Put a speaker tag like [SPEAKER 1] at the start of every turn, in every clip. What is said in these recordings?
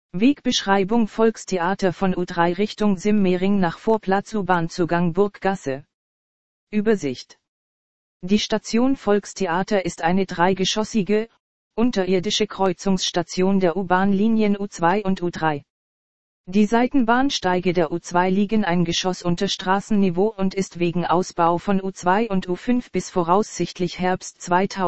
[SPEAKER 1] Wegbeschreibung Volkstheater von U3 Richtung Simmering nach Vorplatz U-Bahn-Zugang Burggasse. Übersicht. Die Station Volkstheater ist eine dreigeschossige, unterirdische Kreuzungsstation der U-Bahn-Linien U2 und U3. Die Seitenbahnsteige der U2 liegen ein Geschoss unter Straßenniveau und ist wegen Ausbau von U2 und U5 bis voraussichtlich Herbst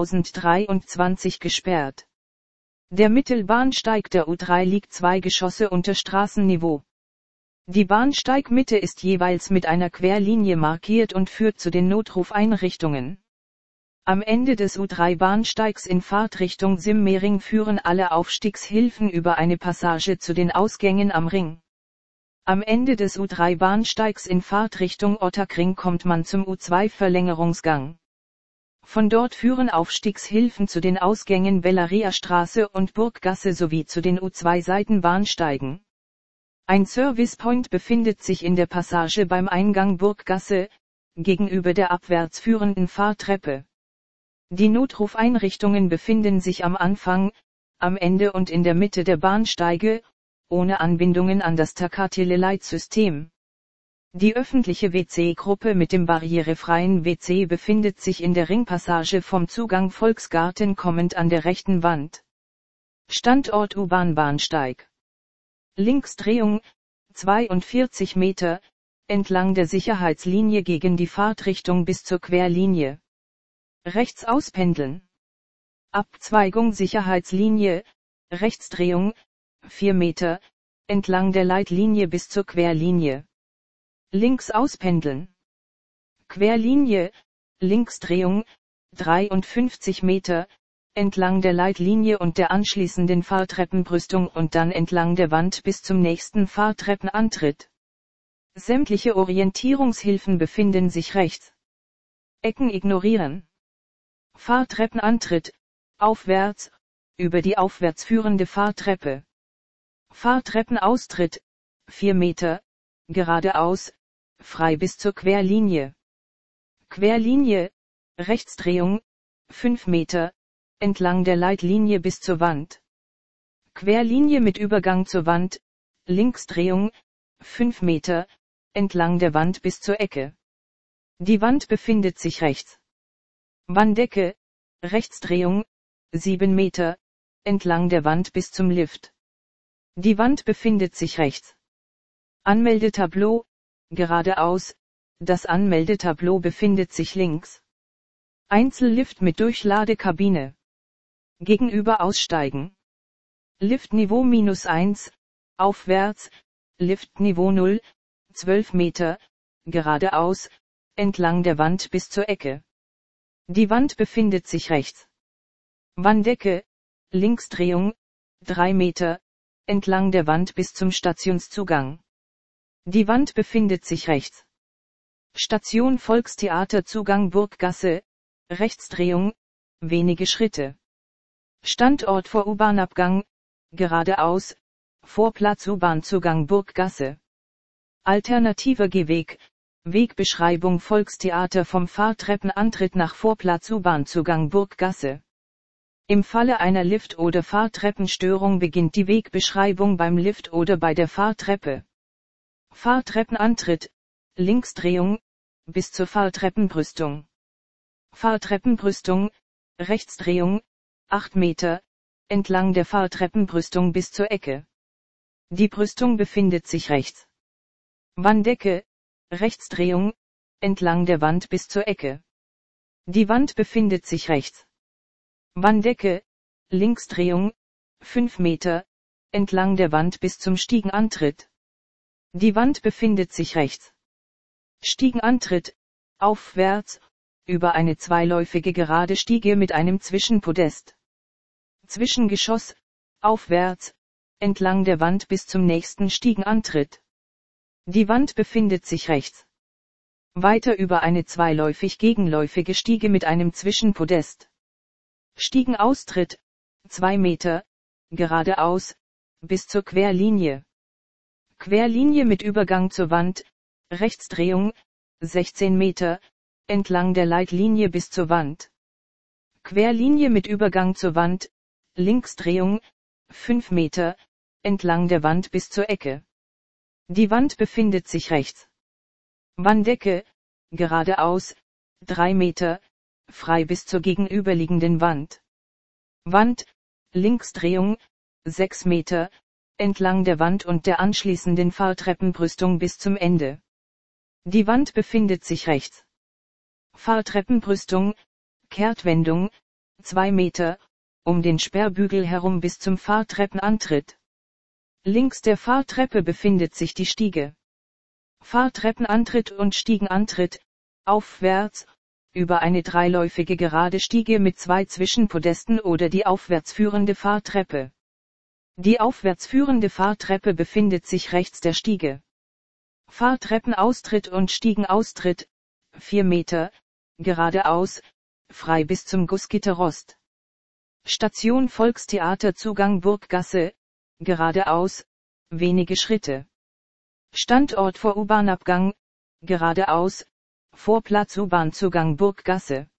[SPEAKER 1] 2023 gesperrt. Der Mittelbahnsteig der U3 liegt 2 Geschosse unter Straßenniveau. Die Bahnsteigmitte ist jeweils mit einer Querlinie markiert und führt zu den Notrufeinrichtungen. Am Ende des U3-Bahnsteigs in Fahrtrichtung Simmering führen alle Aufstiegshilfen über eine Passage zu den Ausgängen am Ring. Am Ende des U3-Bahnsteigs in Fahrtrichtung Ottakring kommt man zum U2-Verlängerungsgang. Von dort führen Aufstiegshilfen zu den Ausgängen Bellariastraße und Burggasse sowie zu den U2-Seitenbahnsteigen. Ein Servicepoint befindet sich in der Passage beim Eingang Burggasse, gegenüber der abwärts führenden Fahrtreppe. Die Notrufeinrichtungen befinden sich am Anfang, am Ende und in der Mitte der Bahnsteige, ohne Anbindungen an das Takatele-Leitsystem. Die öffentliche WC-Gruppe mit dem barrierefreien WC befindet sich in der Ringpassage vom Zugang Volksgarten kommend an der rechten Wand. Standort U-Bahn-Bahnsteig. Linksdrehung, 42 Meter, entlang der Sicherheitslinie gegen die Fahrtrichtung bis zur Querlinie. Rechts auspendeln. Abzweigung Sicherheitslinie, Rechtsdrehung, 4 Meter, entlang der Leitlinie bis zur Querlinie. Links auspendeln. Querlinie, Linksdrehung, 53 Meter, entlang der Leitlinie und der anschließenden Fahrtreppenbrüstung und dann entlang der Wand bis zum nächsten Fahrtreppenantritt. Sämtliche Orientierungshilfen befinden sich rechts. Ecken ignorieren. Fahrtreppenantritt, aufwärts, über die aufwärts führende Fahrtreppe. Fahrtreppenaustritt, 4 Meter, geradeaus, frei bis zur Querlinie. Querlinie, Rechtsdrehung, 5 Meter, entlang der Leitlinie bis zur Wand. Querlinie mit Übergang zur Wand, Linksdrehung, 5 Meter, entlang der Wand bis zur Ecke. Die Wand befindet sich rechts. Wanddecke, Rechtsdrehung, 7 Meter, entlang der Wand bis zum Lift. Die Wand befindet sich rechts. Anmeldetableau, geradeaus, das Anmeldetableau befindet sich links. Einzellift mit Durchladekabine. Gegenüber aussteigen. Liftniveau -1, aufwärts, Liftniveau 0, 12 Meter, geradeaus, entlang der Wand bis zur Ecke. Die Wand befindet sich rechts. Wanddecke, Linksdrehung, 3 Meter, entlang der Wand bis zum Stationszugang. Die Wand befindet sich rechts. Station Volkstheater Zugang Burggasse, Rechtsdrehung, wenige Schritte. Standort vor U-Bahn-Abgang, geradeaus, Vorplatz U-Bahn-Zugang Burggasse. Alternativer Gehweg, Wegbeschreibung Volkstheater vom Fahrtreppenantritt nach Vorplatz U-Bahn-Zugang Burggasse. Im Falle einer Lift- oder Fahrtreppenstörung beginnt die Wegbeschreibung beim Lift oder bei der Fahrtreppe. Fahrtreppenantritt, Linksdrehung, bis zur Fahrtreppenbrüstung. Fahrtreppenbrüstung, Rechtsdrehung, 8 Meter, entlang der Fahrtreppenbrüstung bis zur Ecke. Die Brüstung befindet sich rechts. Wanddecke, Rechtsdrehung, entlang der Wand bis zur Ecke. Die Wand befindet sich rechts. Wanddecke, Linksdrehung, 5 Meter, entlang der Wand bis zum Stiegenantritt. Die Wand befindet sich rechts. Stiegenantritt, aufwärts, über eine zweiläufige gerade Stiege mit einem Zwischenpodest. Zwischengeschoss, aufwärts, entlang der Wand bis zum nächsten Stiegenantritt. Die Wand befindet sich rechts. Weiter über eine zweiläufig gegenläufige Stiege mit einem Zwischenpodest. Stiegenaustritt, 2 Meter, geradeaus, bis zur Querlinie. Querlinie mit Übergang zur Wand, Rechtsdrehung, 16 Meter, entlang der Leitlinie bis zur Wand. Querlinie mit Übergang zur Wand, Linksdrehung, 5 Meter, entlang der Wand bis zur Ecke. Die Wand befindet sich rechts. Wanddecke, geradeaus, 3 Meter, frei bis zur gegenüberliegenden Wand. Wand, Linksdrehung, 6 Meter, entlang der Wand und der anschließenden Fahrtreppenbrüstung bis zum Ende. Die Wand befindet sich rechts. Fahrtreppenbrüstung, Kehrtwendung, 2 Meter, um den Sperrbügel herum bis zum Fahrtreppenantritt. Links der Fahrtreppe befindet sich die Stiege. Fahrtreppenantritt und Stiegenantritt, aufwärts, über eine dreiläufige gerade Stiege mit 2 Zwischenpodesten oder die aufwärts führende Fahrtreppe. Die aufwärts führende Fahrtreppe befindet sich rechts der Stiege. Fahrtreppenaustritt und Stiegenaustritt, 4 Meter, geradeaus, frei bis zum Gussgitterrost. Station Volkstheater Zugang Burggasse, geradeaus, wenige Schritte. Standort vor U-Bahn-Abgang, geradeaus, vor Platz U-Bahn-Zugang Burggasse.